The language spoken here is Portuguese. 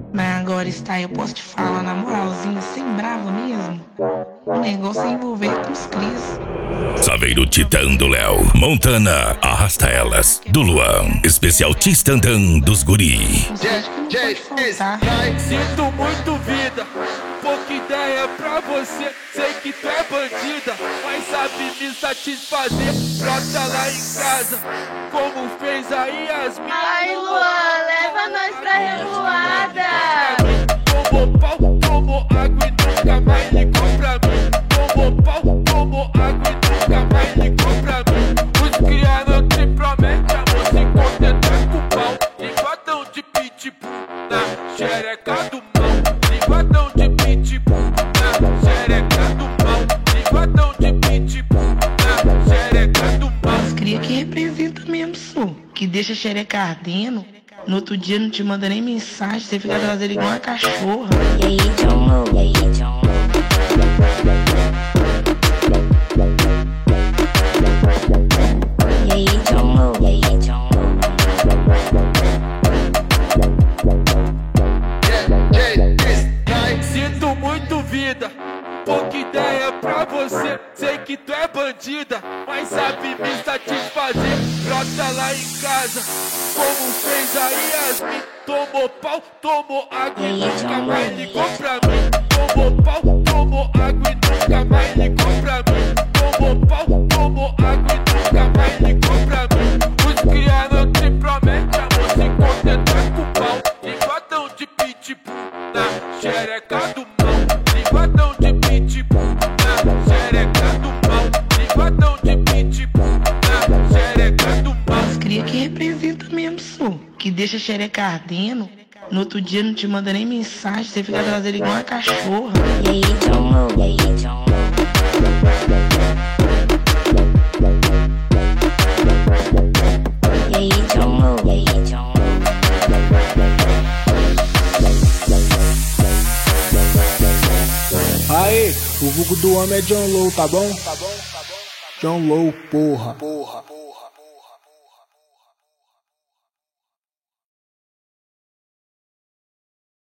Mas agora está, eu posso te falar na moralzinha, sem brava mesmo. O negócio é envolver com os cris. Saveiro Titã do Léo, Montana, Arrasta Elas, do Luan, especial Tistandã dos Guri. Sinto muito vida, pouca ideia pra você. Sei que tu é bandida, mas sabe me satisfazer. Brota lá em casa, como fez a Yasmin. Ai, Luan, leva nós pra revoada. Tomou pau, tomou água e nunca mais ligou pra mim. Tomou pau, tomou água e nunca mais ligou pra mim. Os cria não te promete, amor, se contentar com o pau. Linguadão de pitbull na xereca do mal. Linguadão de pitbull na xereca do mal. Linguadão de pitbull na xereca do mal. Os cria que representa mesmo, sou. Que deixa a xereca ardendo. No outro dia não te manda nem mensagem, você fica trazendo igual uma cachorra. E aí, John Low, e aí, John Low. E aí, John Low, e aí, John Low. Sinto muito vida, pouca ideia pra você. Sei que tu é bandida, mas sabe me satisfazer. Brota lá em casa, como fez a Yasmin. Tomou pau, tomou água e nunca mais ligou pra mim. Tomou pau, tomou água e nunca mais ligou pra mim. Tomou pau, tomou água e nunca mais ligou pra mim. Os cria não te promete, amor, se contentar com o pau. Linguadão de pitbull na xereca do mal. Linguadão de pitbull na xereca do mal. Linguadão de pitbull na xereca do mal. Os cria que representa mesmo, sou. Que deixa a xereca ardendo. No outro dia não te manda nem mensagem, você fica trazendo igual uma cachorra. E aí, John Low, e aí, John Low. E aí, John Low, e aí, John Low. Aê, o vulgo do homem é John Low, tá bom? John Low, porra.